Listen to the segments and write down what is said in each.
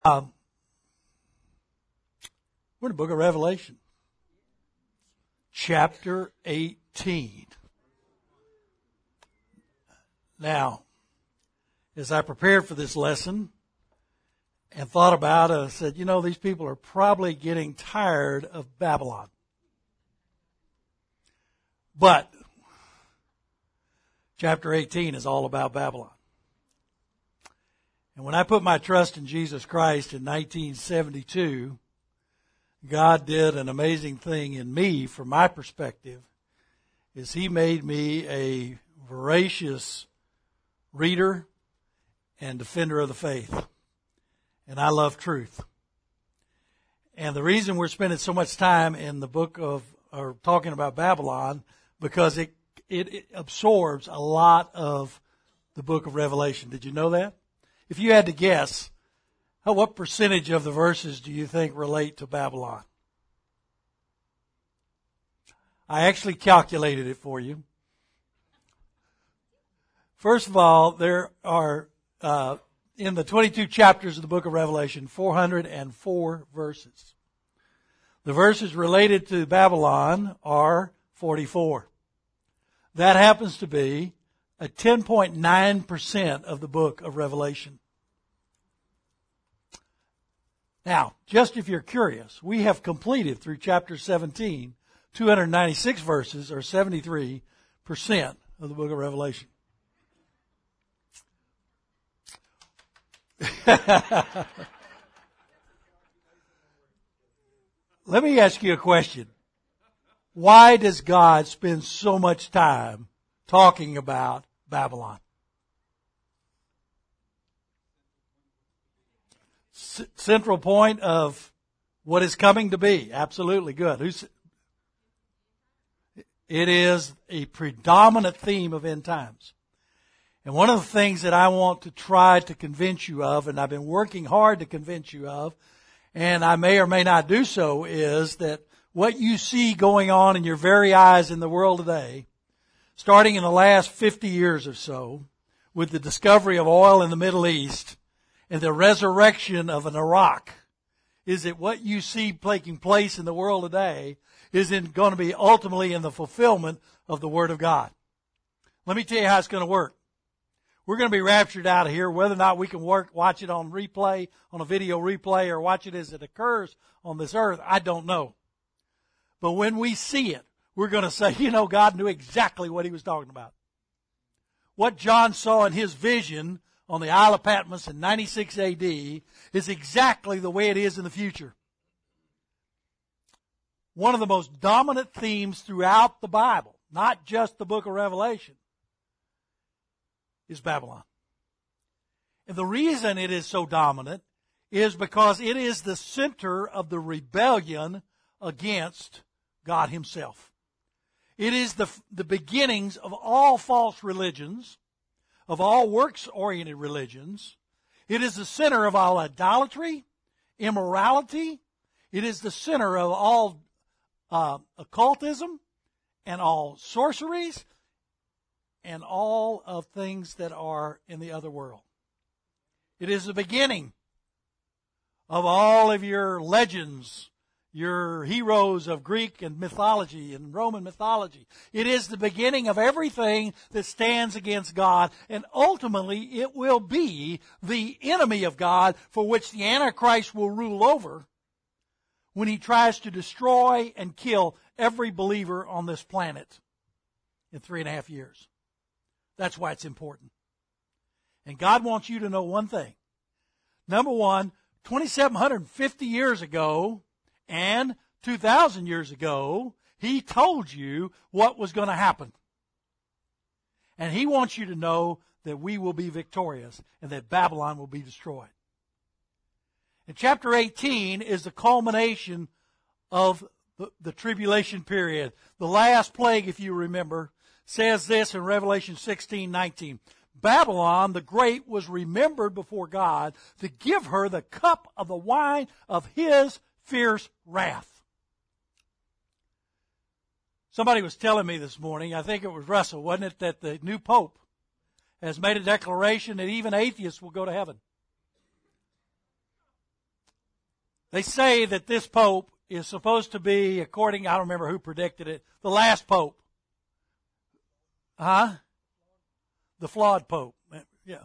We're in the book of Revelation, chapter 18. Now, as I prepared for this lesson and thought about it, I said, these people are probably getting tired of Babylon. But chapter 18 is all about Babylon. And when I put my trust in Jesus Christ in 1972, God did an amazing thing in me from my perspective, is He made me a voracious reader and defender of the faith. And I love truth. And the reason we're spending so much time in the book of, or talking about Babylon, because it absorbs a lot of the book of Revelation. Did you know that? If you had to guess, what percentage of the verses do you think relate to Babylon? I actually calculated it for you. First of all, there are, in the 22 chapters of the book of Revelation, 404 verses. The verses related to Babylon are 44. That happens to be a 10.9% of the book of Revelation. Now, just if you're curious, we have completed through chapter 17, 296 verses, or 73% of the book of Revelation. Let me ask you a question. Why does God spend so much time talking about Babylon? Central point of what is coming to be. Absolutely good. It is a predominant theme of end times. And one of the things that I want to try to convince you of, and I've been working hard to convince you of, and I may or may not do so, is that what you see going on in your very eyes in the world today, starting in the last 50 years or so, with the discovery of oil in the Middle East and the resurrection of an Iraq, is that what you see taking place in the world today is going to be ultimately in the fulfillment of the Word of God. Let me tell you how it's going to work. We're going to be raptured out of here, whether or not we can watch it on replay, on a video replay, or watch it as it occurs on this earth, I don't know. But when we see it, we're going to say, God knew exactly what He was talking about. What John saw in his vision on the Isle of Patmos in 96 AD is exactly the way it is in the future. One of the most dominant themes throughout the Bible, not just the book of Revelation, is Babylon. And the reason it is so dominant is because it is the center of the rebellion against God Himself. It is the beginnings of all false religions, of all works-oriented religions. It is the center of all idolatry, immorality. It is the center of all occultism and all sorceries and all of things that are in the other world. It is the beginning of all of your legends, your heroes of Greek and mythology and Roman mythology. It is the beginning of everything that stands against God, and ultimately it will be the enemy of God for which the Antichrist will rule over when he tries to destroy and kill every believer on this planet in 3.5 years. That's why it's important. And God wants you to know one thing. Number one, 2,750 years ago and 2,000 years ago, He told you what was going to happen. And He wants you to know that we will be victorious and that Babylon will be destroyed. And chapter 18 is the culmination of the tribulation period. The last plague, if you remember, says this in Revelation 16:19. Babylon the Great was remembered before God to give her the cup of the wine of His fierce wrath. Somebody was telling me this morning, I think it was Russell, wasn't it, that the new Pope has made a declaration that even atheists will go to heaven. They say that this pope is supposed to be, according, I don't remember who predicted it, the last pope. Huh? The flawed pope. Yeah.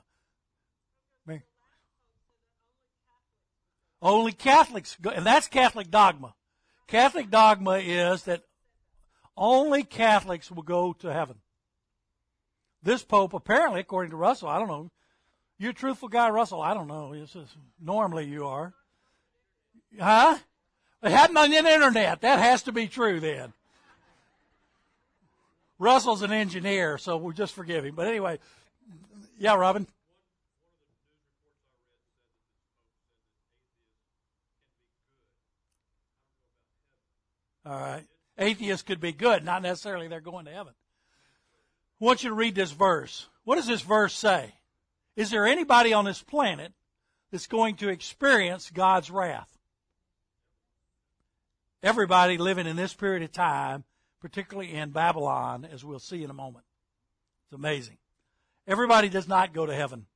Only Catholics go, and that's Catholic dogma. Catholic dogma is that only Catholics will go to heaven. This pope, apparently, according to Russell, I don't know. You're a truthful guy, Russell. I don't know. Normally you are. Huh? It happened on the internet. That has to be true then. Russell's an engineer, so we'll just forgive him. But anyway, yeah, Robin. All right. Atheists could be good, not necessarily they're going to heaven. I want you to read this verse. What does this verse say? Is there anybody on this planet that's going to experience God's wrath? Everybody living in this period of time, particularly in Babylon, as we'll see in a moment. It's amazing. Everybody does not go to heaven.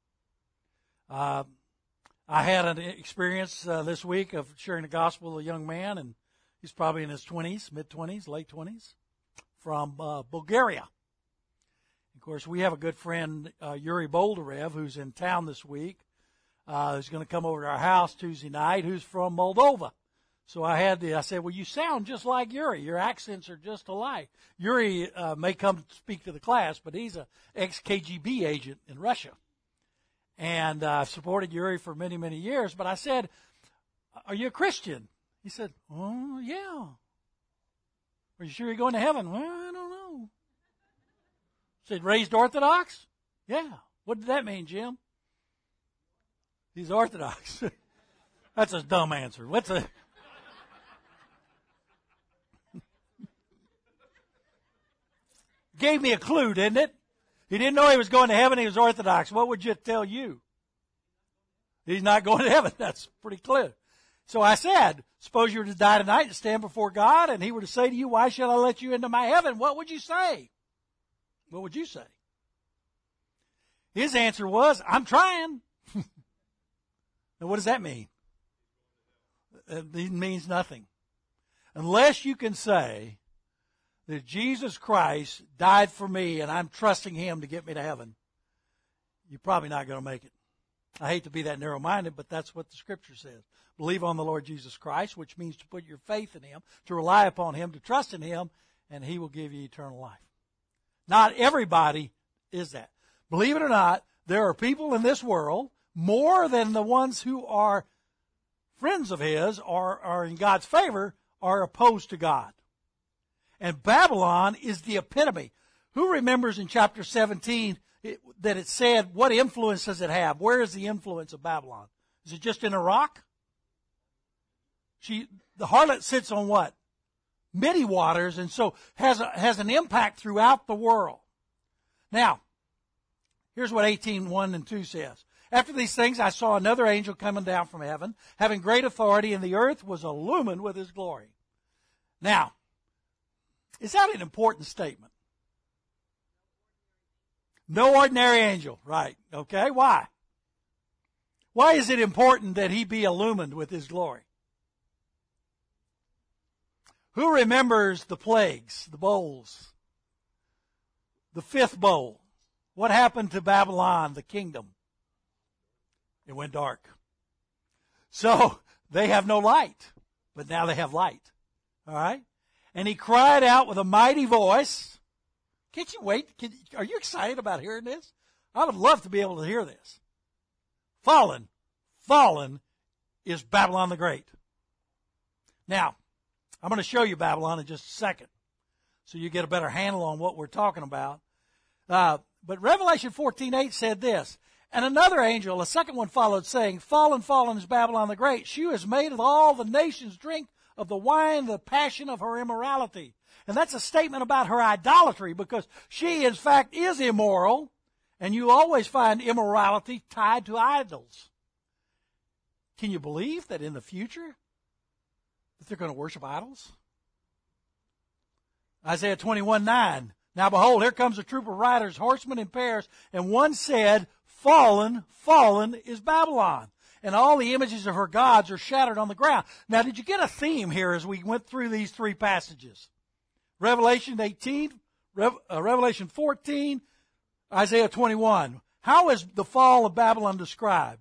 I had an experience this week of sharing the gospel with a young man, and he's probably in his 20s, mid-20s, late 20s, from Bulgaria. Of course, we have a good friend, Yuri Boldarev, who's in town this week, who's going to come over to our house Tuesday night, who's from Moldova. So I said, well, you sound just like Yuri. Your accents are just alike. Yuri may come speak to the class, but he's an ex-KGB agent in Russia. And I've supported Yuri for many, many years. But I said, are you a Christian? He said, oh, yeah. Are you sure you're going to heaven? Well, I don't know. I said, raised Orthodox? Yeah. What did that mean, Jim? He's Orthodox. That's a dumb answer. Gave me a clue, didn't it? He didn't know he was going to heaven. He was Orthodox. What would you tell you? He's not going to heaven. That's pretty clear. So I said, suppose you were to die tonight and stand before God, and he were to say to you, why shall I let you into my heaven? What would you say? What would you say? His answer was, I'm trying. Now, what does that mean? It means nothing. Unless you can say that Jesus Christ died for me and I'm trusting him to get me to heaven, you're probably not going to make it. I hate to be that narrow-minded, but that's what the Scripture says. Believe on the Lord Jesus Christ, which means to put your faith in him, to rely upon him, to trust in him, and he will give you eternal life. Not everybody is that. Believe it or not, there are people in this world, more than the ones who are friends of his or are in God's favor, are opposed to God. And Babylon is the epitome. Who remembers in chapter 17 that it said, what influence does it have? Where is the influence of Babylon? Is it just in Iraq? The harlot sits on what? Many waters, and so has an impact throughout the world. Now, here's what 18:1 and 2 says. After these things, I saw another angel coming down from heaven, having great authority, and the earth was illumined with his glory. Now, is that an important statement? No ordinary angel, right? Okay, why? Why is it important that he be illumined with his glory? Who remembers the plagues, the bowls? The fifth bowl. What happened to Babylon, the kingdom? It went dark. So they have no light, but now they have light. All right? And he cried out with a mighty voice. Can't you wait? Are you excited about hearing this? I would love to be able to hear this. Fallen is Babylon the Great. Now, I'm going to show you Babylon in just a second so you get a better handle on what we're talking about. But Revelation 14:8 said this, and another angel, a second one followed, saying, Fallen is Babylon the Great. She has made all the nations drink of the wine, the passion of her immorality. And that's a statement about her idolatry, because she, in fact, is immoral, and you always find immorality tied to idols. Can you believe that in the future that they're going to worship idols? Isaiah 21:9. Now behold, here comes a troop of riders, horsemen in pairs, and one said, Fallen is Babylon. and all the images of her gods are shattered on the ground. Now, did you get a theme here as we went through these three passages? Revelation 18, Revelation 14, Isaiah 21. How is the fall of Babylon described?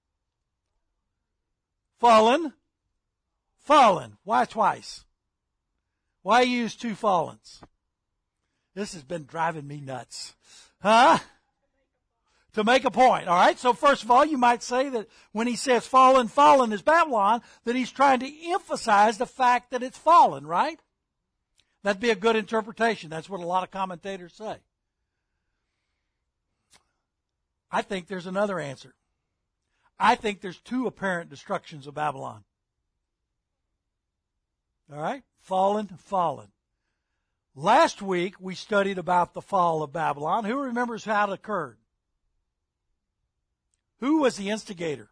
Fallen. Fallen. Why twice? Why use two fallens? This has been driving me nuts. Huh? To make a point. All right. So first of all, you might say that when he says fallen, fallen is Babylon, that he's trying to emphasize the fact that it's fallen, right? That'd be a good interpretation. That's what a lot of commentators say. I think there's another answer. I think there's two apparent destructions of Babylon. All right? Fallen, fallen. Last week, we studied about the fall of Babylon. Who remembers how it occurred? Who was the instigator?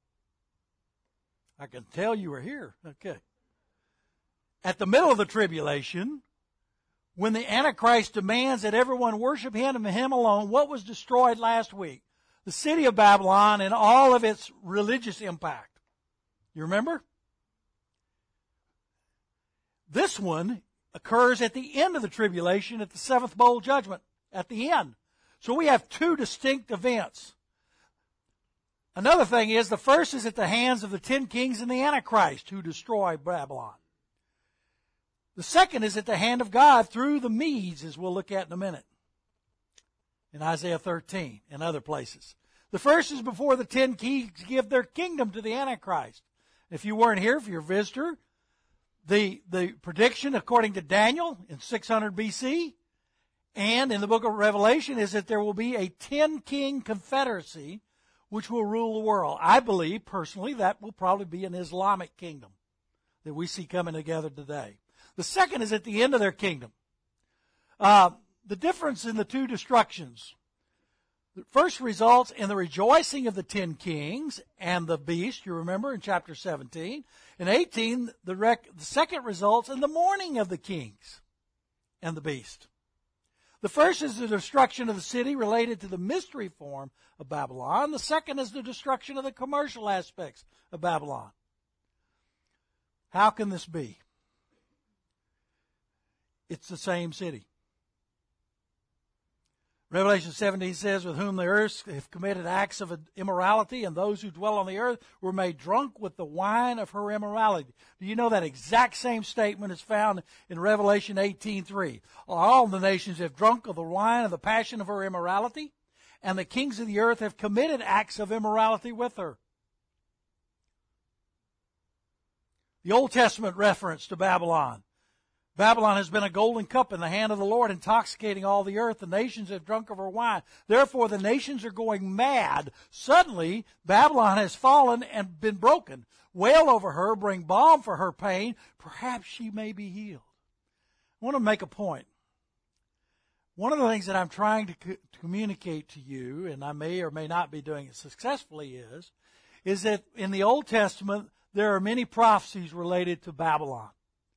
I can tell you were here. Okay. At the middle of the tribulation, when the Antichrist demands that everyone worship him and him alone, what was destroyed last week? The city of Babylon and all of its religious impact. You remember? This one occurs at the end of the tribulation, at the seventh bowl judgment, at the end. So we have two distinct events. Another thing is, the first is at the hands of the 10 kings and the Antichrist who destroy Babylon. The second is at the hand of God through the Medes, as we'll look at in a minute, in Isaiah 13 and other places. The first is before the 10 kings give their kingdom to the Antichrist. If you weren't here, if you're a visitor, the prediction according to Daniel in 600 BC and in the book of Revelation is that there will be a 10-king confederacy which will rule the world. I believe, personally, that will probably be an Islamic kingdom that we see coming together today. The second is at the end of their kingdom. The difference in the two destructions. The first results in the rejoicing of the 10 kings and the beast, you remember in chapter 17. In 18, the second results in the mourning of the kings and the beast. The first is the destruction of the city related to the mystery form of Babylon. The second is the destruction of the commercial aspects of Babylon. How can this be? It's the same city. Revelation 17 says, with whom the earth have committed acts of immorality, and those who dwell on the earth were made drunk with the wine of her immorality. Do you know that exact same statement is found in Revelation 18:3? All the nations have drunk of the wine of the passion of her immorality, and the kings of the earth have committed acts of immorality with her. The Old Testament reference to Babylon. Babylon has been a golden cup in the hand of the Lord, intoxicating all the earth. The nations have drunk of her wine. Therefore, the nations are going mad. Suddenly, Babylon has fallen and been broken. Wail over her, bring balm for her pain. Perhaps she may be healed. I want to make a point. One of the things that I'm trying to communicate to you, and I may or may not be doing it successfully, is that in the Old Testament, there are many prophecies related to Babylon.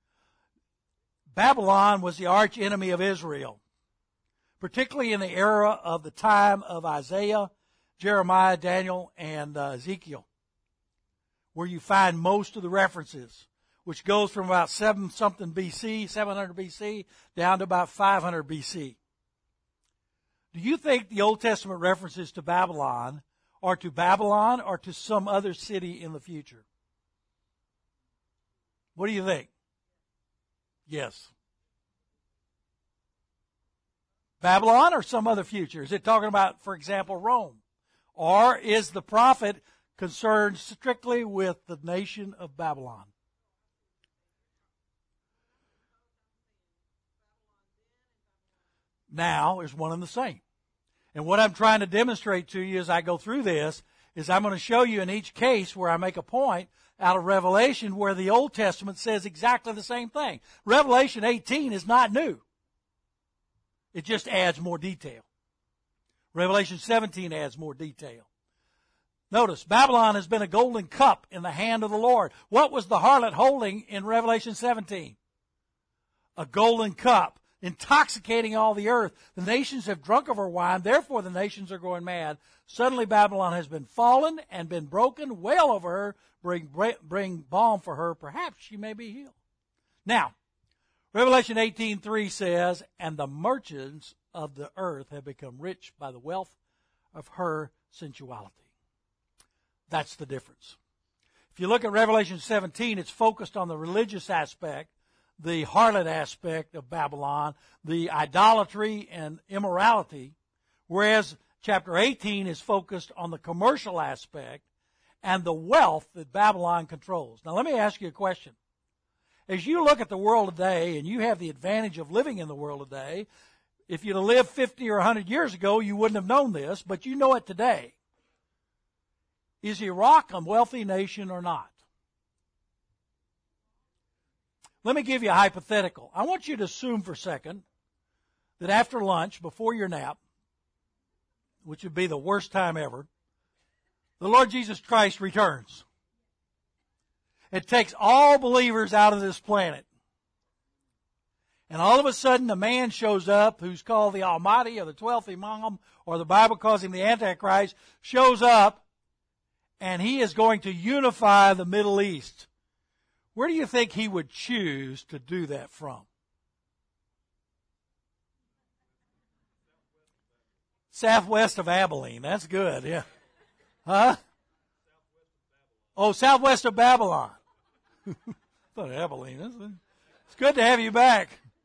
Babylon was the arch enemy of Israel, particularly in the era of the time of Isaiah, Jeremiah, Daniel, and Ezekiel, where you find most of the references, which goes from about 700 BC, down to about 500 BC. Do you think the Old Testament references to Babylon are to Babylon or to some other city in the future? What do you think? Yes. Babylon or some other future? Is it talking about, for example, Rome? Or is the prophet concerned strictly with the nation of Babylon? Now is one and the same. And what I'm trying to demonstrate to you as I go through this is I'm going to show you in each case where I make a point out of Revelation where the Old Testament says exactly the same thing. Revelation 18 is not new. It just adds more detail. Revelation 17 adds more detail. Notice, Babylon has been a golden cup in the hand of the Lord. What was the harlot holding in Revelation 17? A golden cup. intoxicating all the earth. The nations have drunk of her wine, therefore the nations are going mad. Suddenly Babylon has been fallen and been broken. Wail over her, bring balm for her. Perhaps she may be healed. Now, Revelation 18:3 says, and the merchants of the earth have become rich by the wealth of her sensuality. That's the difference. If you look at Revelation 17, it's focused on the religious aspect, the harlot aspect of Babylon, the idolatry and immorality, whereas chapter 18 is focused on the commercial aspect and the wealth that Babylon controls. Now let me ask you a question. As you look at the world today, and you have the advantage of living in the world today, if you'd have lived 50 or 100 years ago, you wouldn't have known this, but you know it today. Is Iraq a wealthy nation or not? Let me give you a hypothetical. I want you to assume for a second that after lunch, before your nap, which would be the worst time ever, the Lord Jesus Christ returns. It takes all believers out of this planet. And all of a sudden a man shows up who's called the Almighty or the 12th Imam, or the Bible calls him the Antichrist, shows up, and he is going to unify the Middle East. Where do you think he would choose to do that from? Southwest of Abilene. That's good, yeah. Huh? Oh, southwest of Babylon. I thought Abilene. It's good to have you back.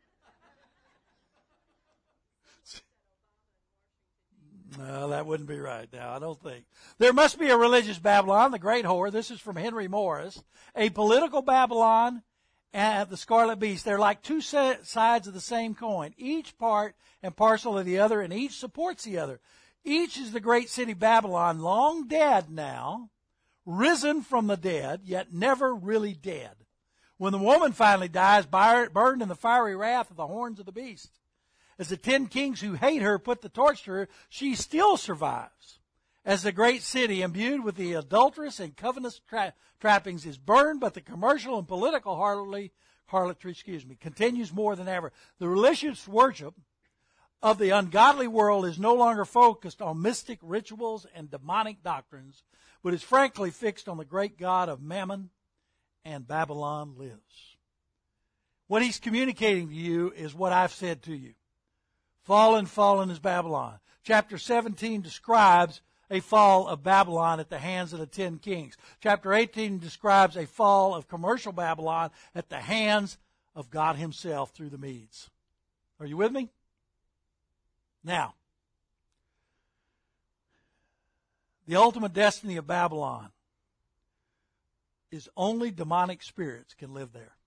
No, that wouldn't be right now, I don't think. There must be a religious Babylon, the great whore. This is from Henry Morris. A political Babylon and the scarlet beast. They're like two sides of the same coin. Each part and parcel of the other, and each supports the other. Each is the great city Babylon, long dead now, risen from the dead, yet never really dead. When the woman finally dies, burned in the fiery wrath of the horns of the beast. As the 10 kings who hate her put the torch to her, she still survives. As the great city, imbued with the adulterous and covetous trappings, is burned, but the commercial and political harlotry, continues more than ever. The religious worship of the ungodly world is no longer focused on mystic rituals and demonic doctrines, but is frankly fixed on the great God of Mammon, and Babylon lives. What he's communicating to you is what I've said to you. Fallen, fallen is Babylon. Chapter 17 describes a fall of Babylon at the hands of the 10 kings. Chapter 18 describes a fall of commercial Babylon at the hands of God himself through the Medes. Are you with me? Now, the ultimate destiny of Babylon is only demonic spirits can live there.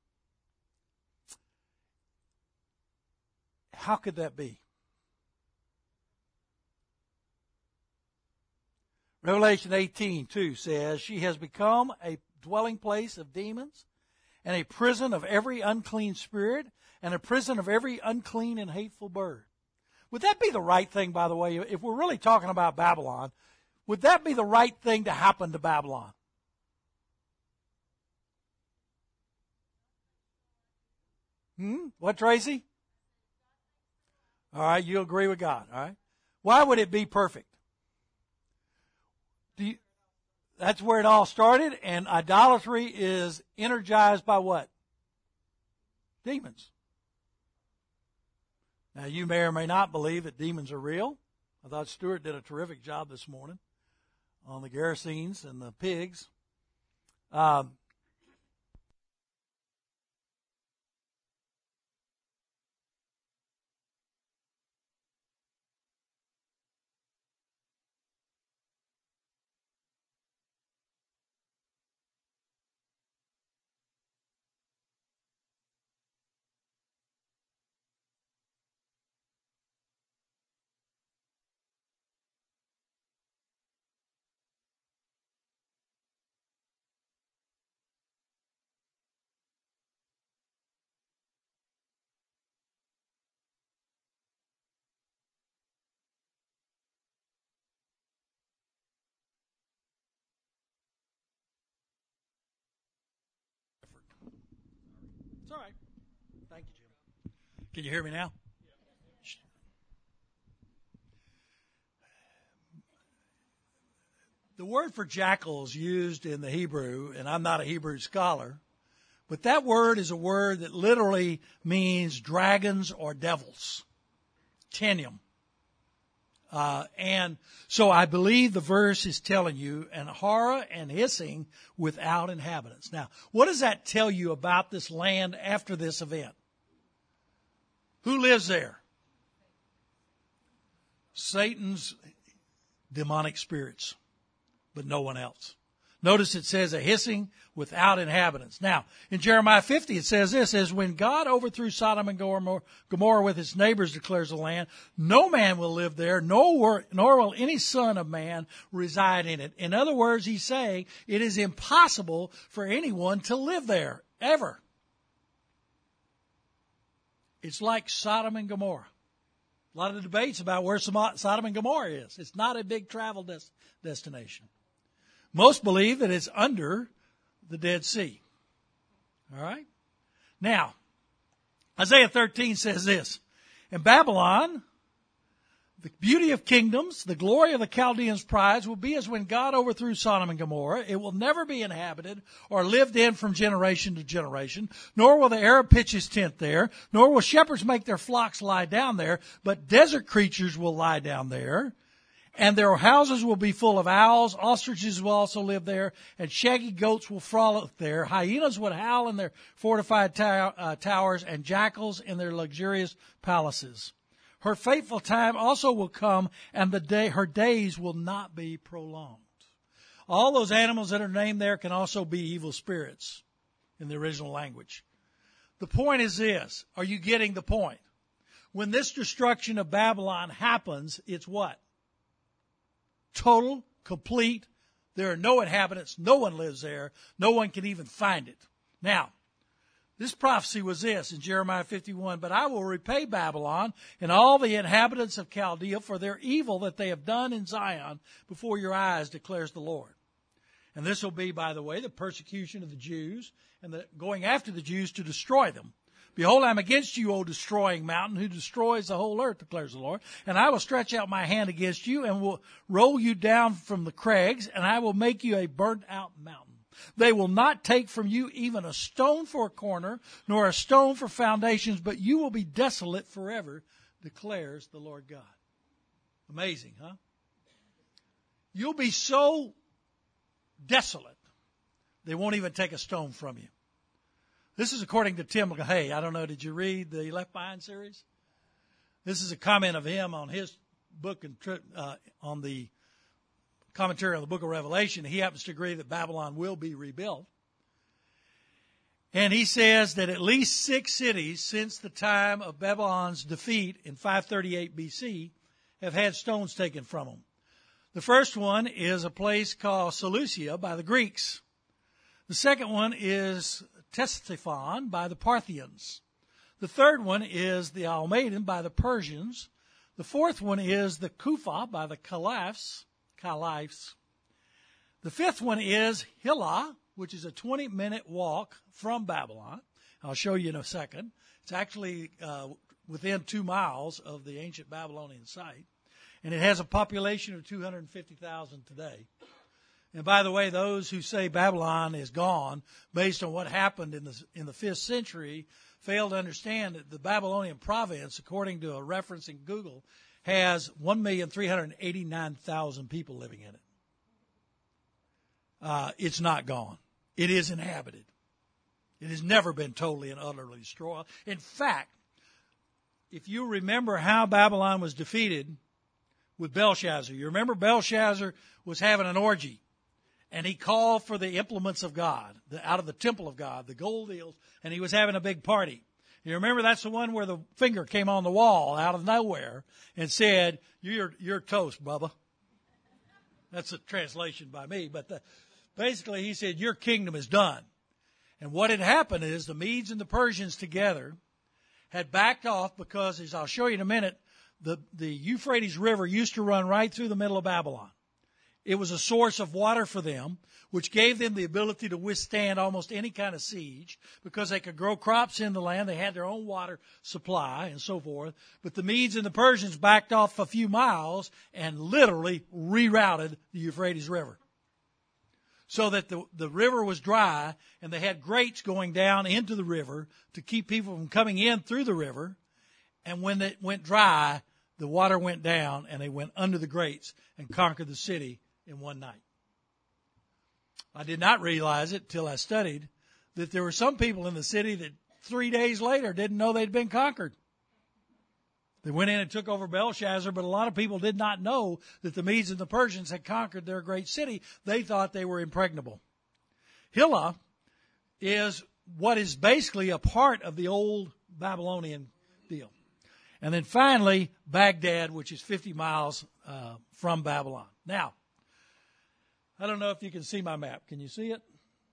How could that be? Revelation 18:2 says, she has become a dwelling place of demons and a prison of every unclean spirit and a prison of every unclean and hateful bird. Would that be the right thing, by the way, if we're really talking about Babylon, would that be the right thing to happen to Babylon? What, Tracy? All right, you agree with God, all right? Why would it be perfect? That's where it all started, and idolatry is energized by what? Demons. Now, you may or may not believe that demons are real. I thought Stuart did a terrific job this morning on the Gerasenes and the pigs. Can you hear me now? The word for jackal is used in the Hebrew, and I'm not a Hebrew scholar, but that word is a word that literally means dragons or devils. Tenium. And so I believe the verse is telling you, and horror and hissing without inhabitants. Now, what does that tell you about this land after this event? Who lives there? Satan's demonic spirits, but no one else. Notice it says a hissing without inhabitants. Now, in Jeremiah 50, it says this, says, when God overthrew Sodom and Gomorrah with its neighbors, declares the land, no man will live there, nor will any son of man reside in it. In other words, he's saying it is impossible for anyone to live there, ever. It's like Sodom and Gomorrah. A lot of debates about where Sodom and Gomorrah is. It's not a big travel destination. Most believe that it's under the Dead Sea. All right? Now, Isaiah 13 says this, in Babylon, the beauty of kingdoms, the glory of the Chaldeans' prize will be as when God overthrew Sodom and Gomorrah. It will never be inhabited or lived in from generation to generation, nor will the Arab pitch his tent there, nor will shepherds make their flocks lie down there, but desert creatures will lie down there. And their houses will be full of owls, ostriches will also live there, and shaggy goats will frolic there. Hyenas would howl in their fortified towers, and jackals in their luxurious palaces. Her fateful time also will come, and her days will not be prolonged. All those animals that are named there can also be evil spirits in the original language. The point is this. Are you getting the point? When this destruction of Babylon happens, it's what? Total, complete. There are no inhabitants. No one lives there. No one can even find it. Now, this prophecy was this in Jeremiah 51, but I will repay Babylon and all the inhabitants of Chaldea for their evil that they have done in Zion before your eyes, declares the Lord. And this will be, by the way, the persecution of the Jews and the going after the Jews to destroy them. Behold, I am against you, O destroying mountain, who destroys the whole earth, declares the Lord. And I will stretch out my hand against you and will roll you down from the crags, and I will make you a burnt-out mountain. They will not take from you even a stone for a corner, nor a stone for foundations, but you will be desolate forever, declares the Lord God. Amazing, huh? You'll be so desolate, they won't even take a stone from you. This is according to Tim LaHaye. I don't know, did you read the Left Behind series? This is a comment of him on his book and on the commentary on the book of Revelation. He happens to agree that Babylon will be rebuilt. And he says that at least 6 cities since the time of Babylon's defeat in 538 BC have had stones taken from them. The first one is a place called Seleucia by the Greeks. The second one is Ctesiphon by the Parthians. The third one is the Almaden by the Persians. The fourth one is the Kufa by the Caliphs. The fifth one is Hilla, which is a 20-minute walk from Babylon. I'll show you in a second. It's actually within 2 miles of the ancient Babylonian site. And it has a population of 250,000 today. And by the way, those who say Babylon is gone based on what happened in the 5th century fail to understand that the Babylonian province, according to a reference in Google, has 1,389,000 people living in it. It's not gone. It is inhabited. It has never been totally and utterly destroyed. In fact, if you remember how Babylon was defeated with Belshazzar, you remember Belshazzar was having an orgy. And he called for the implements of God, out of the temple of God, the gold eels, and he was having a big party. You remember that's the one where the finger came on the wall out of nowhere and said, you're toast, Bubba. That's a translation by me, but basically he said, your kingdom is done. And what had happened is the Medes and the Persians together had backed off because, as I'll show you in a minute, the Euphrates River used to run right through the middle of Babylon. It was a source of water for them, which gave them the ability to withstand almost any kind of siege because they could grow crops in the land. They had their own water supply and so forth. But the Medes and the Persians backed off a few miles and literally rerouted the Euphrates River, so that the river was dry, and they had grates going down into the river to keep people from coming in through the river. And when it went dry, the water went down, and they went under the grates and conquered the city in one night. I did not realize it till I studied that there were some people in the city that 3 days later didn't know they'd been conquered. They went in and took over Belshazzar, but a lot of people did not know that the Medes and the Persians had conquered their great city. They thought they were impregnable. Hillah is what is basically a part of the old Babylonian deal. And then finally, Baghdad, which is 50 miles from Babylon. Now, I don't know if you can see my map. Can you see it?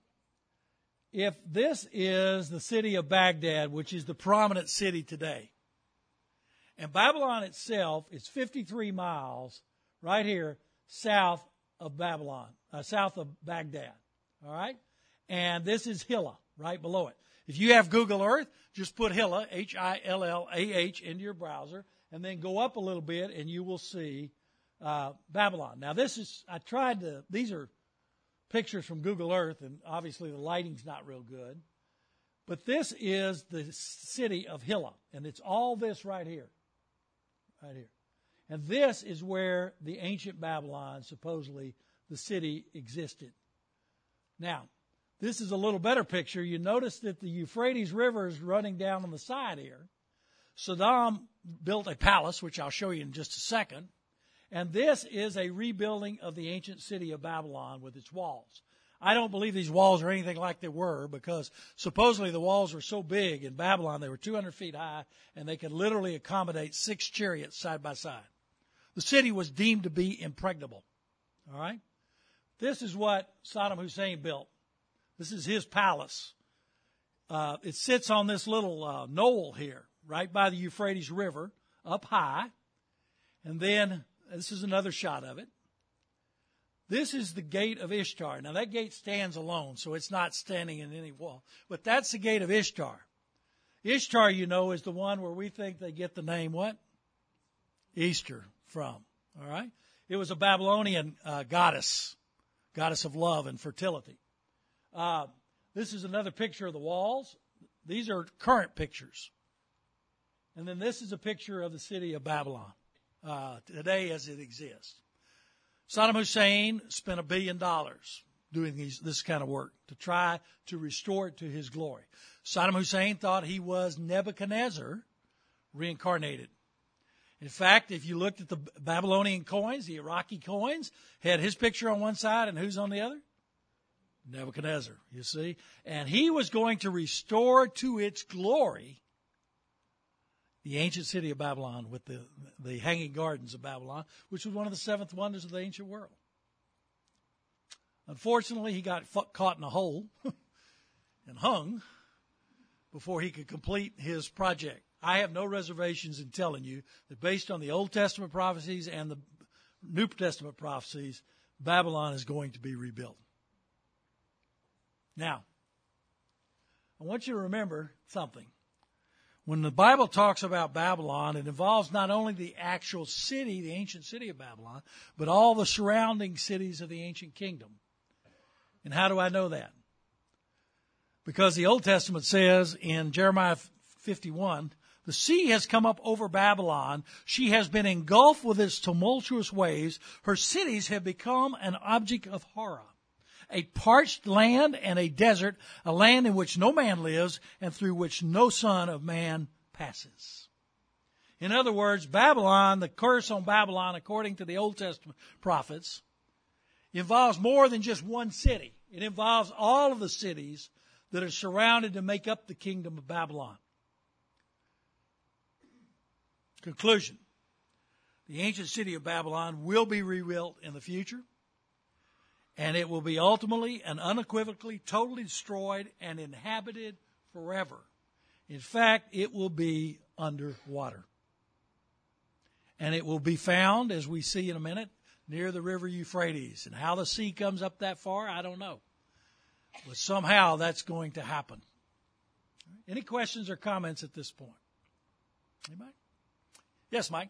If this is the city of Baghdad, which is the prominent city today, and Babylon itself is 53 miles right here south of Babylon, south of Baghdad. All right? And this is Hillah right below it. If you have Google Earth, just put Hillah, Hillah, into your browser, and then go up a little bit, and you will see Babylon. Now, these are pictures from Google Earth, and obviously the lighting's not real good. But this is the city of Hillah, and it's all this right here. Right here. And this is where the ancient Babylon, supposedly, the city existed. Now, this is a little better picture. You notice that the Euphrates River is running down on the side here. Saddam built a palace, which I'll show you in just a second. And this is a rebuilding of the ancient city of Babylon with its walls. I don't believe these walls are anything like they were, because supposedly the walls were so big in Babylon, they were 200 feet high, and they could literally accommodate 6 chariots side by side. The city was deemed to be impregnable. All right? This is what Saddam Hussein built. This is his palace. It sits on this little knoll here, right by the Euphrates River, up high. And then this is another shot of it. This is the gate of Ishtar. Now, that gate stands alone, so it's not standing in any wall. But that's the gate of Ishtar. Ishtar, you know, is the one where we think they get the name what? Easter from. All right? It was a Babylonian goddess of love and fertility. This is another picture of the walls. These are current pictures. And then this is a picture of the city of Babylon today as it exists. Saddam Hussein spent $1 billion doing this kind of work to try to restore it to his glory. Saddam Hussein thought he was Nebuchadnezzar reincarnated. In fact, if you looked at the Babylonian coins, the Iraqi coins, had his picture on one side and who's on the other? Nebuchadnezzar, you see. And he was going to restore to its glory the ancient city of Babylon with the hanging gardens of Babylon, which was one of the 7 wonders of the ancient world. Unfortunately, he got caught in a hole and hung before he could complete his project. I have no reservations in telling you that based on the Old Testament prophecies and the New Testament prophecies, Babylon is going to be rebuilt. Now, I want you to remember something. When the Bible talks about Babylon, it involves not only the actual city, the ancient city of Babylon, but all the surrounding cities of the ancient kingdom. And how do I know that? Because the Old Testament says in Jeremiah 51, the sea has come up over Babylon. She has been engulfed with its tumultuous waves. Her cities have become an object of horror. A parched land and a desert, a land in which no man lives and through which no son of man passes. In other words, Babylon, the curse on Babylon, according to the Old Testament prophets, involves more than just one city. It involves all of the cities that are surrounded to make up the kingdom of Babylon. Conclusion. The ancient city of Babylon will be rebuilt in the future. And it will be ultimately and unequivocally totally destroyed and inhabited forever. In fact, it will be underwater. And it will be found, as we see in a minute, near the river Euphrates. And how the sea comes up that far, I don't know. But somehow that's going to happen. Any questions or comments at this point? Anybody? Yes, Mike?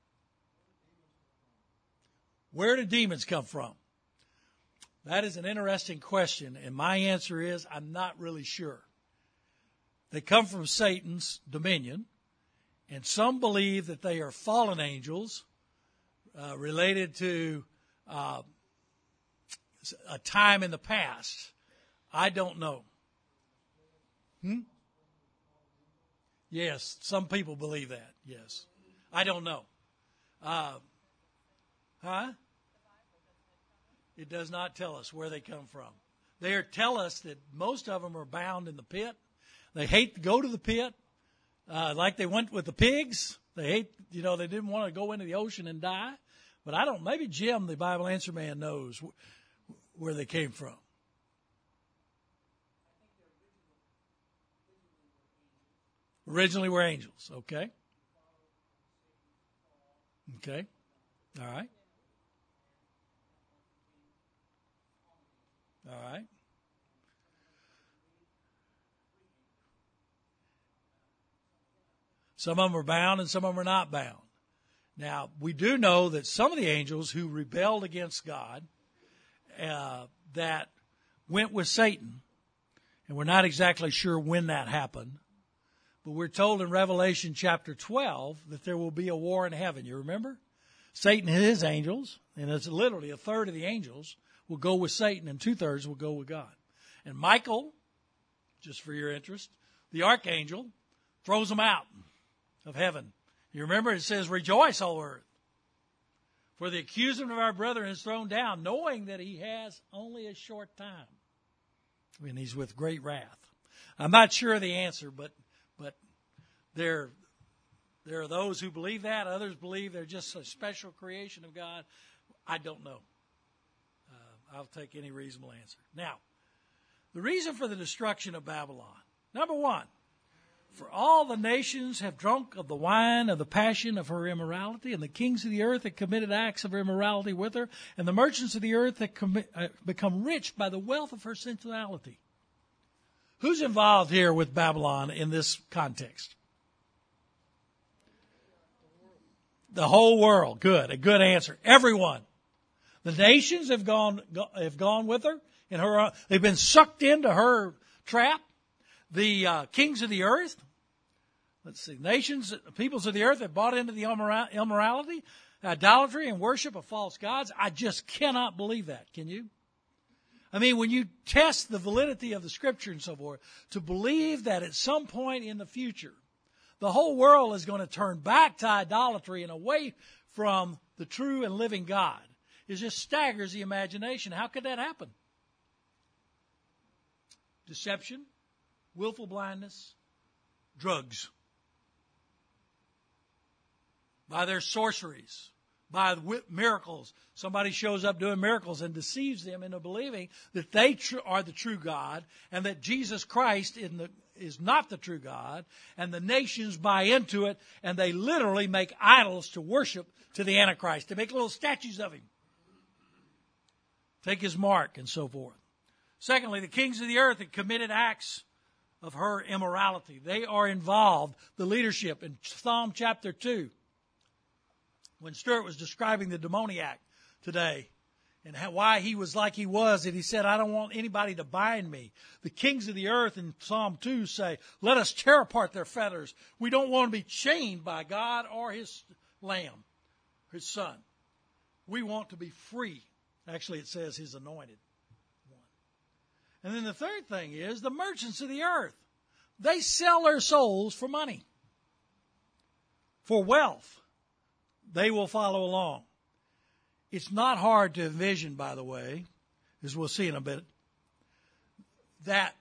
Where do demons come from? That is an interesting question, and my answer is I'm not really sure. They come from Satan's dominion, and some believe that they are fallen angels related to a time in the past. I don't know. Yes, some people believe that, yes. I don't know. It does not tell us where they come from. They tell us that most of them are bound in the pit. They hate to go to the pit, like they went with the pigs. They hate, they didn't want to go into the ocean and die. But I don't, maybe Jim, the Bible Answer Man, knows where they came from. Originally were angels, okay. Okay, all right. All right. Some of them are bound and some of them are not bound. Now, we do know that some of the angels who rebelled against God, that went with Satan, and we're not exactly sure when that happened, but we're told in Revelation chapter 12 that there will be a war in heaven. You remember? Satan and his angels, and it's literally a third of the angels, will go with Satan and 2/3 will go with God. And Michael, just for your interest, the archangel, throws them out of heaven. You remember it says, rejoice, O earth, for the accuser of our brethren is thrown down, knowing that he has only a short time. And he's with great wrath. I'm not sure of the answer, but there are those who believe that. Others believe they're just a special creation of God. I don't know. I'll take any reasonable answer. Now, the reason for the destruction of Babylon. Number one, for all the nations have drunk of the wine of the passion of her immorality, and the kings of the earth have committed acts of immorality with her, and the merchants of the earth have become rich by the wealth of her sensuality. Who's involved here with Babylon in this context? The whole world. Good. A good answer. Everyone. The nations have gone with her. They've been sucked into her trap. The kings of the earth, nations, peoples of the earth have bought into the immorality, idolatry, and worship of false gods. I just cannot believe that. Can you? I mean, when you test the validity of the Scripture and so forth, to believe that at some point in the future, the whole world is going to turn back to idolatry and away from the true and living God, it just staggers the imagination. How could that happen? Deception, willful blindness, drugs. By their sorceries, by miracles. Somebody shows up doing miracles and deceives them into believing that they are the true God and that Jesus Christ is not the true God, and the nations buy into it, and they literally make idols to worship to the Antichrist. They make little statues of him. Take his mark and so forth. Secondly, the kings of the earth have committed acts of her immorality. They are involved, the leadership, in Psalm chapter 2. When Stuart was describing the demoniac today and why he was like he was, and he said, I don't want anybody to bind me. The kings of the earth in Psalm 2 say, let us tear apart their fetters. We don't want to be chained by God or his lamb, his son. We want to be free. Actually, it says his anointed one. And then the third thing is the merchants of the earth. They sell their souls for money, for wealth. They will follow along. It's not hard to envision, by the way, as we'll see in a bit, that,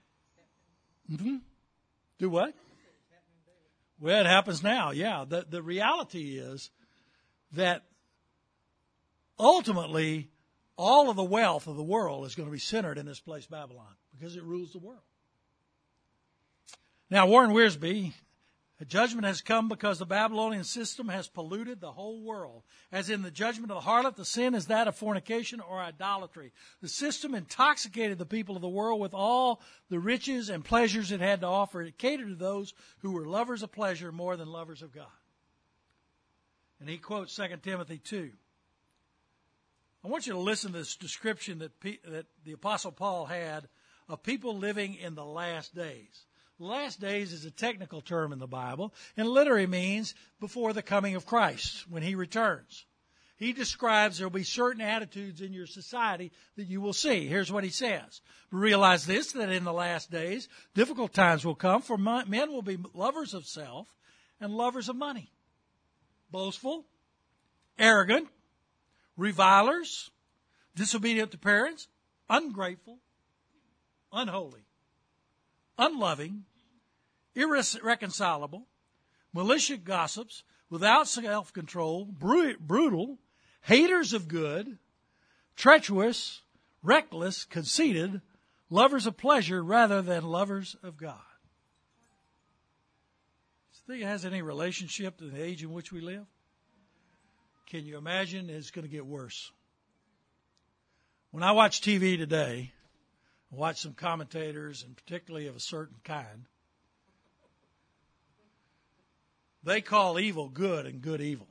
do what? Well, it happens now, yeah. The reality is that ultimately all of the wealth of the world is going to be centered in this place, Babylon, because it rules the world. Now, Warren Wiersbe A judgment has come because the Babylonian system has polluted the whole world. As in the judgment of the harlot, the sin is that of fornication or idolatry. The system intoxicated the people of the world with all the riches and pleasures it had to offer. It catered to those who were lovers of pleasure more than lovers of God. And he quotes 2 Timothy 2. I want you to listen to this description that the Apostle Paul had of people living in the last days. Last days is a technical term in the Bible, and literally means before the coming of Christ, when he returns. He describes there will be certain attitudes in your society that you will see. Here's what he says. Realize this, that in the last days, difficult times will come, for men will be lovers of self and lovers of money, boastful, arrogant, revilers, disobedient to parents, ungrateful, unholy, unloving, irreconcilable, malicious gossips, without self-control, brutal, haters of good, treacherous, reckless, conceited, lovers of pleasure rather than lovers of God. Do you think it has any relationship to the age in which we live? Can you imagine it's going to get worse? When I watch TV today, I watch some commentators, and particularly of a certain kind. They call evil good and good evil.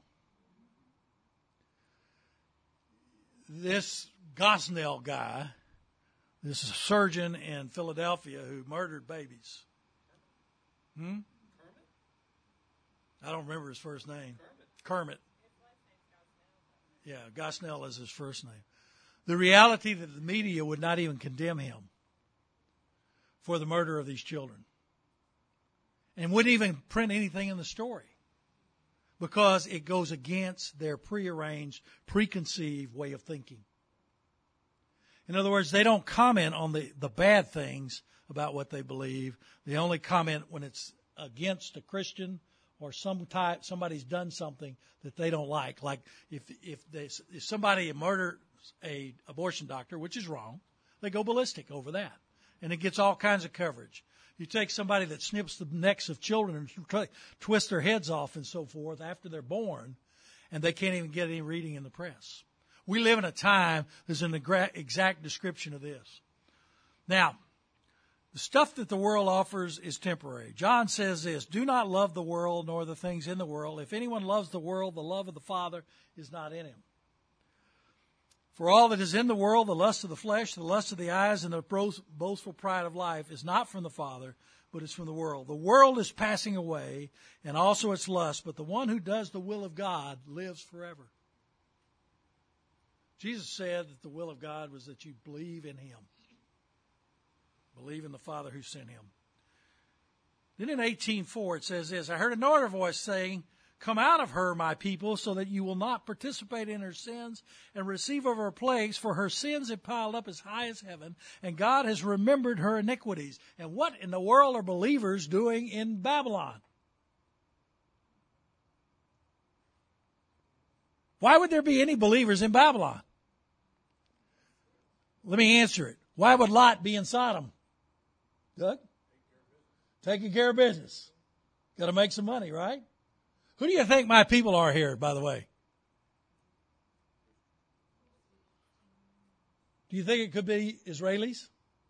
This Gosnell guy, this surgeon in Philadelphia who murdered babies. I don't remember his first name. Kermit. Yeah, Gosnell is his first name. The reality that the media would not even condemn him for the murder of these children. And wouldn't even print anything in the story because it goes against their prearranged, preconceived way of thinking. In other words, they don't comment on the bad things about what they believe. They only comment when it's against a Christian or somebody's done something that they don't like. Like if somebody murders an abortion doctor, which is wrong, they go ballistic over that. And it gets all kinds of coverage. You take somebody that snips the necks of children and twists their heads off and so forth after they're born, and they can't even get any reading in the press. We live in a time there's an exact description of this. Now, the stuff that the world offers is temporary. John says this, do not love the world nor the things in the world. If anyone loves the world, the love of the Father is not in him. For all that is in the world, the lust of the flesh, the lust of the eyes, and the boastful pride of life is not from the Father, but is from the world. The world is passing away, and also its lust, but the one who does the will of God lives forever. Jesus said that the will of God was that you believe in him. Believe in the Father who sent him. Then in 18:4 it says this, I heard another voice saying, come out of her, my people, so that you will not participate in her sins and receive of her plagues, for her sins have piled up as high as heaven, and God has remembered her iniquities. And what in the world are believers doing in Babylon? Why would there be any believers in Babylon? Let me answer it. Why would Lot be in Sodom? Doug? Taking care of business. Got to make some money, right? Who do you think my people are here, by the way? Do you think it could be Israelis?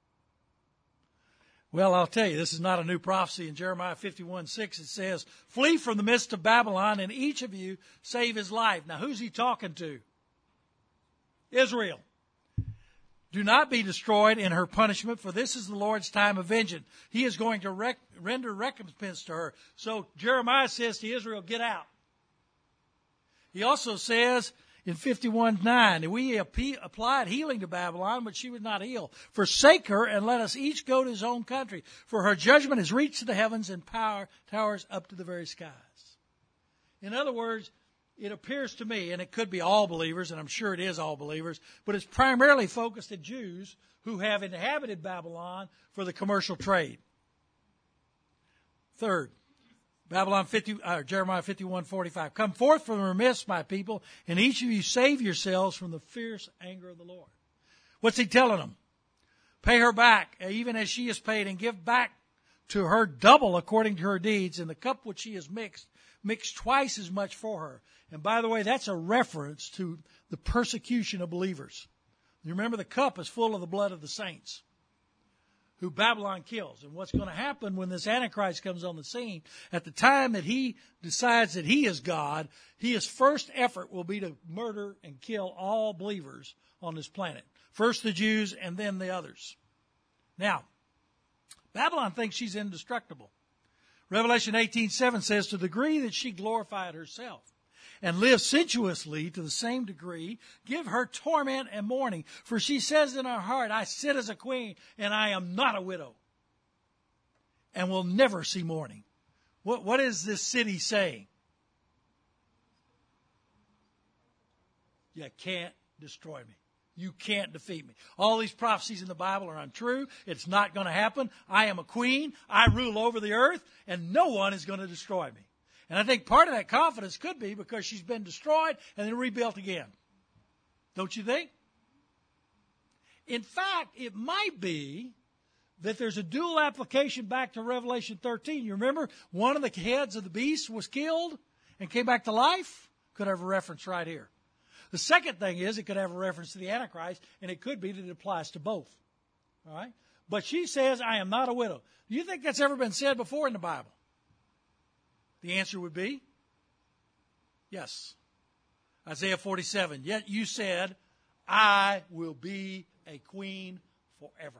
Well, I'll tell you, this is not a new prophecy. In Jeremiah 51:6, it says, flee from the midst of Babylon, and each of you save his life. Now, who's he talking to? Israel. Do not be destroyed in her punishment, for this is the Lord's time of vengeance. He is going to render recompense to her. So Jeremiah says to Israel, get out. He also says in 51:9, we applied healing to Babylon, but she would not heal. Forsake her and let us each go to his own country, for her judgment has reached to the heavens and power towers up to the very skies. In other words, it appears to me, and it could be all believers, and I'm sure it is all believers, but it's primarily focused at Jews who have inhabited Babylon for the commercial trade. Third, Jeremiah 51:45. Come forth from her midst, my people, and each of you save yourselves from the fierce anger of the Lord. What's he telling them? Pay her back, even as she is paid, and give back to her double according to her deeds, and the cup which she has mixed twice as much for her. And by the way, that's a reference to the persecution of believers. You remember the cup is full of the blood of the saints who Babylon kills. And what's going to happen when this Antichrist comes on the scene, at the time that he decides that he is God, his first effort will be to murder and kill all believers on this planet. First the Jews and then the others. Now, Babylon thinks she's indestructible. Revelation 18:7 says, to the degree that she glorified herself and lived sensuously, to the same degree, give her torment and mourning. For she says in her heart, I sit as a queen, and I am not a widow, and will never see mourning. What is this city saying? You can't destroy me. You can't defeat me. All these prophecies in the Bible are untrue. It's not going to happen. I am a queen. I rule over the earth, and no one is going to destroy me. And I think part of that confidence could be because she's been destroyed and then rebuilt again. Don't you think? In fact, it might be that there's a dual application back to Revelation 13. You remember one of the heads of the beast was killed and came back to life? Could have a reference right here. The second thing is it could have a reference to the Antichrist, and it could be that it applies to both. All right? But she says, I am not a widow. Do you think that's ever been said before in the Bible? The answer would be yes. Isaiah 47, yet you said, I will be a queen forever.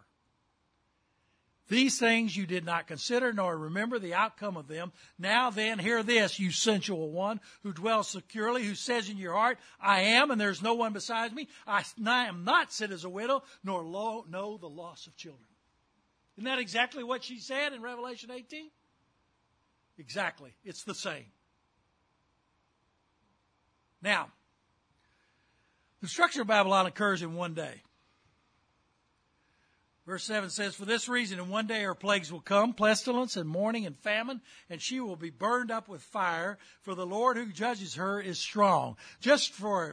These things you did not consider nor remember the outcome of them. Now then, hear this, you sensual one who dwells securely, who says in your heart, I am, and there's no one besides me. I am not sit as a widow, nor know the loss of children. Isn't that exactly what she said in Revelation 18? Exactly. It's the same. Now, the destruction of Babylon occurs in one day. Verse 7 says, for this reason, in one day her plagues will come, pestilence and mourning and famine, and she will be burned up with fire, for the Lord who judges her is strong. Just for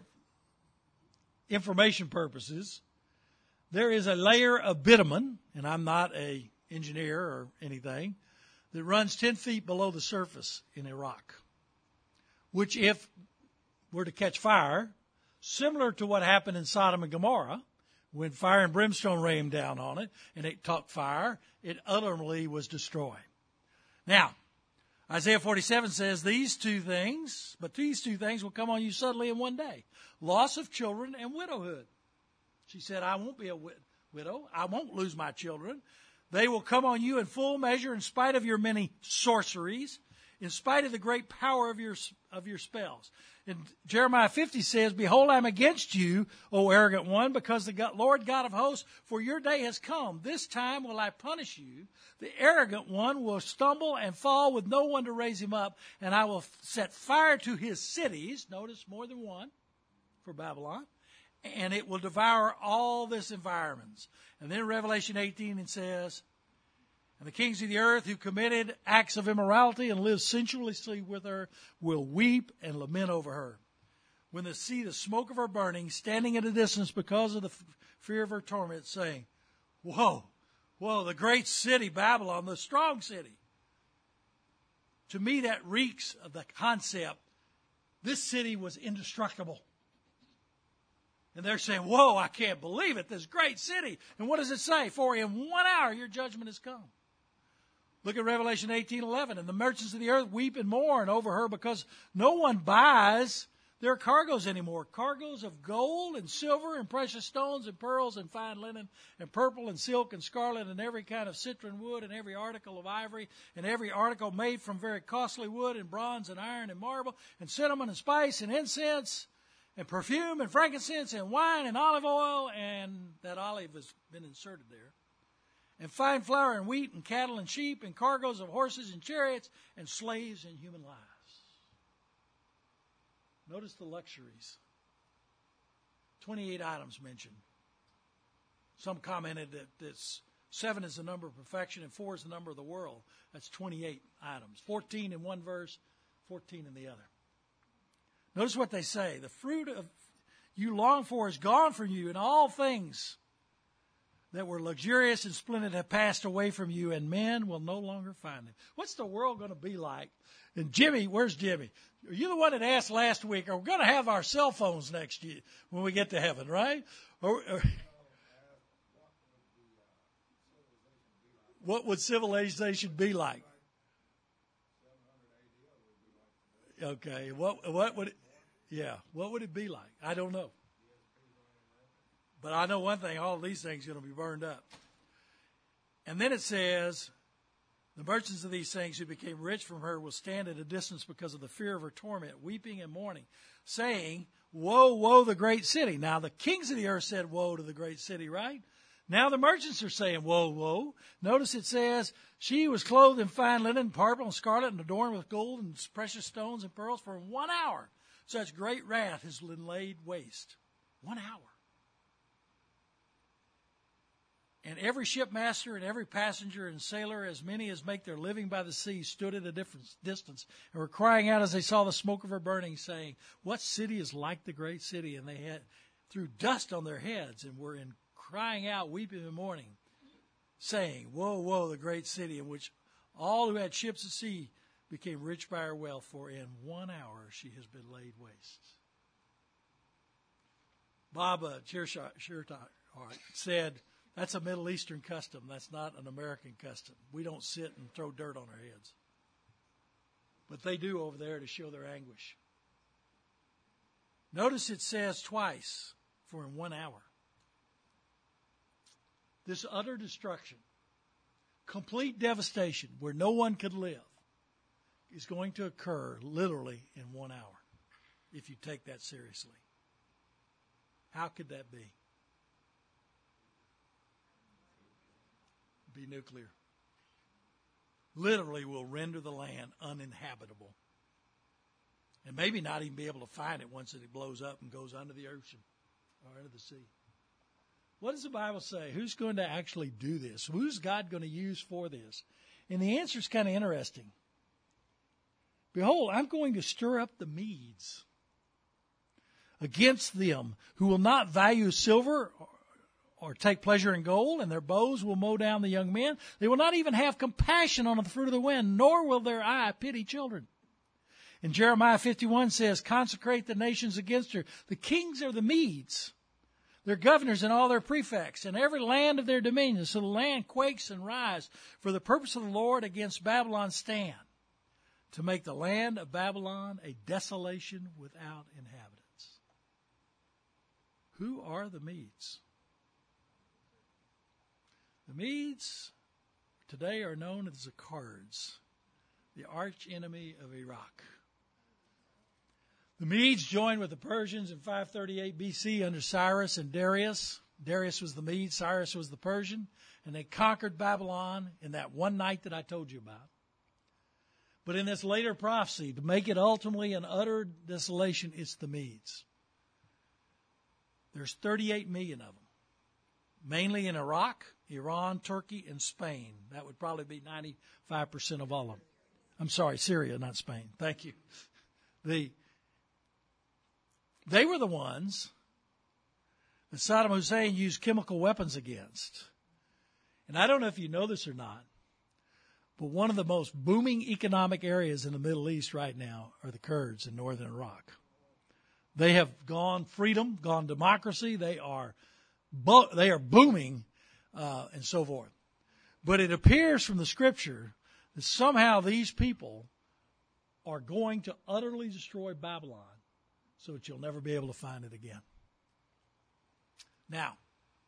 information purposes, there is a layer of bitumen, and I'm not an engineer or anything, that runs 10 feet below the surface in Iraq, which if were to catch fire, similar to what happened in Sodom and Gomorrah, when fire and brimstone rained down on it and it caught fire, it utterly was destroyed. Now, Isaiah 47 says these two things will come on you suddenly in one day. Loss of children and widowhood. She said, I won't be a widow. I won't lose my children. They will come on you in full measure in spite of your many sorceries, in spite of the great power of your spells. And Jeremiah 50 says, behold, I'm against you, O arrogant one, because the Lord God of hosts, for your day has come. This time will I punish you. The arrogant one will stumble and fall with no one to raise him up, and I will set fire to his cities. Notice more than one for Babylon. And it will devour all this environment. And then Revelation 18 it says, and the kings of the earth who committed acts of immorality and lived sensuously with her will weep and lament over her. When they see the smoke of her burning, standing at a distance because of the fear of her torment, saying, whoa, the great city, Babylon, the strong city. To me, that reeks of the concept, this city was indestructible. And they're saying, whoa, I can't believe it, this great city. And what does it say? For in 1 hour your judgment has come. Look at Revelation 18:11. And the merchants of the earth weep and mourn over her because no one buys their cargoes anymore. Cargoes of gold and silver and precious stones and pearls and fine linen and purple and silk and scarlet and every kind of citron wood and every article of ivory and every article made from very costly wood and bronze and iron and marble and cinnamon and spice and incense and perfume and frankincense and wine and olive oil, and that olive has been inserted there, and fine flour and wheat and cattle and sheep and cargoes of horses and chariots and slaves and human lives. Notice the luxuries. 28 items mentioned. Some commented that 7 is the number of perfection and 4 is the number of the world. That's 28 items. 14 in one verse, 14 in the other. Notice what they say. The fruit of you long for is gone from you, and all things that were luxurious and splendid have passed away from you, and men will no longer find them. What's the world going to be like? And Jimmy, where's Jimmy? Are you the one that asked last week, are we going to have our cell phones next year when we get to heaven, right? What would civilization be like? Okay, what would it be like? I don't know. But I know one thing, all of these things are going to be burned up. And then it says, the merchants of these things who became rich from her will stand at a distance because of the fear of her torment, weeping and mourning, saying, woe, woe, the great city. Now the kings of the earth said woe to the great city, right? Now the merchants are saying woe, woe. Notice it says, she was clothed in fine linen, purple and scarlet, and adorned with gold and precious stones and pearls. For 1 hour such great wrath has been laid waste. 1 hour. And every shipmaster and every passenger and sailor, as many as make their living by the sea, stood at a different distance and were crying out as they saw the smoke of her burning, saying, what city is like the great city? And they had threw dust on their heads and were in crying out, weeping and mourning, saying, woe, woe, the great city, in which all who had ships at sea became rich by her wealth, for in 1 hour she has been laid waste. Bob Shirtai said, that's a Middle Eastern custom. That's not an American custom. We don't sit and throw dirt on our heads. But they do over there to show their anguish. Notice it says twice, for in 1 hour. This utter destruction, complete devastation where no one could live, is going to occur literally in 1 hour if you take that seriously. How could that be? Be nuclear. Literally will render the land uninhabitable. And maybe not even be able to find it once it blows up and goes under the ocean or into the sea. What does the Bible say? Who's going to actually do this? Who's God going to use for this? And the answer is kind of interesting. Behold, I'm going to stir up the Medes against them, who will not value silver or take pleasure in gold, and their bows will mow down the young men. They will not even have compassion on the fruit of the wind, nor will their eye pity children. And Jeremiah 51 says, consecrate the nations against her. The kings are the Medes, their governors and all their prefects, and every land of their dominion. So the land quakes and rise for the purpose of the Lord against Babylon stand, to make the land of Babylon a desolation without inhabitants. Who are the Medes? The Medes today are known as the Kurds, the arch enemy of Iraq. The Medes joined with the Persians in 538 BC under Cyrus and Darius. Darius was the Mede, Cyrus was the Persian, and they conquered Babylon in that one night that I told you about. But in this later prophecy, to make it ultimately an utter desolation, it's the Medes. There's 38 million of them, mainly in Iraq, Iran, Turkey, and Spain. That would probably be 95% of all of them. I'm sorry, Syria, not Spain. Thank you. They were the ones that Saddam Hussein used chemical weapons against. And I don't know if you know this or not, but one of the most booming economic areas in the Middle East right now are the Kurds in northern Iraq. They have gone freedom, gone democracy. They are booming, and so forth. But it appears from the Scripture that somehow these people are going to utterly destroy Babylon so that you'll never be able to find it again. Now,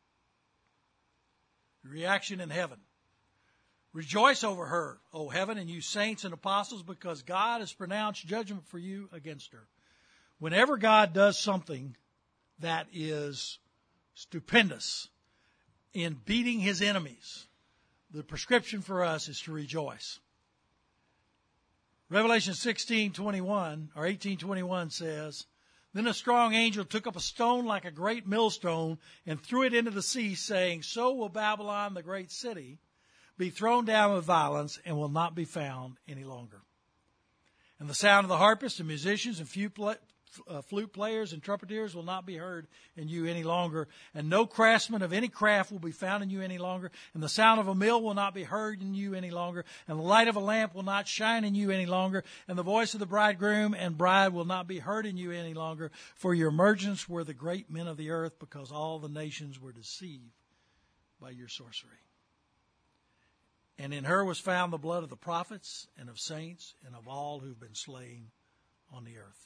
reaction in heaven. Rejoice over her, O heaven, and you saints and apostles, because God has pronounced judgment for you against her. Whenever God does something that is stupendous in beating his enemies, the prescription for us is to rejoice. Revelation 16:21 or 18:21 says, then a strong angel took up a stone like a great millstone and threw it into the sea, saying, so will Babylon, the great city, be thrown down with violence and will not be found any longer. And the sound of the harpists and musicians and flute players and trumpeters will not be heard in you any longer, and no craftsman of any craft will be found in you any longer, and the sound of a mill will not be heard in you any longer, and the light of a lamp will not shine in you any longer, and the voice of the bridegroom and bride will not be heard in you any longer, for your merchants were the great men of the earth, because all the nations were deceived by your sorcery. And in her was found the blood of the prophets and of saints and of all who've been slain on the earth.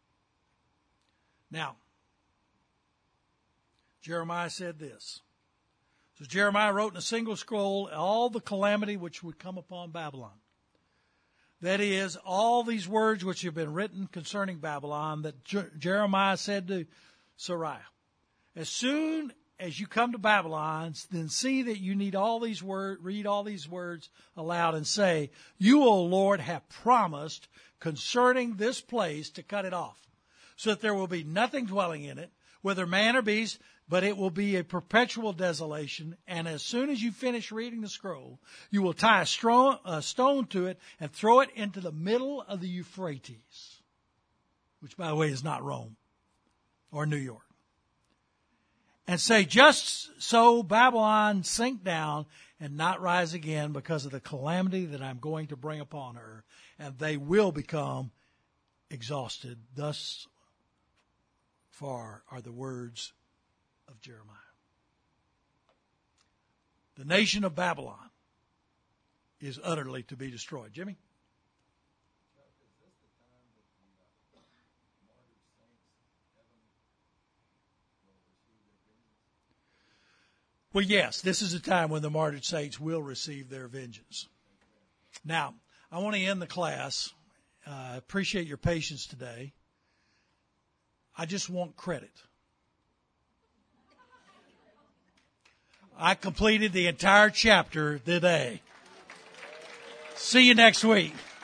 Now, Jeremiah said this. So Jeremiah wrote in a single scroll all the calamity which would come upon Babylon. That is, all these words which have been written concerning Babylon that Jeremiah said to Sariah. As soon as you come to Babylon, then see that you need all these words, read all these words aloud and say, you, O Lord, have promised concerning this place to cut it off, so that there will be nothing dwelling in it, whether man or beast, but it will be a perpetual desolation. And as soon as you finish reading the scroll, you will tie a stone to it and throw it into the middle of the Euphrates, which, by the way, is not Rome or New York. And say, just so Babylon sink down and not rise again because of the calamity that I'm going to bring upon her, and they will become exhausted. Thus far are the words of Jeremiah. The nation of Babylon is utterly to be destroyed. Jimmy? Well, yes, this is a time when the martyred saints will receive their vengeance. Now, I want to end the class. I appreciate your patience today. I just want credit. I completed the entire chapter today. See you next week.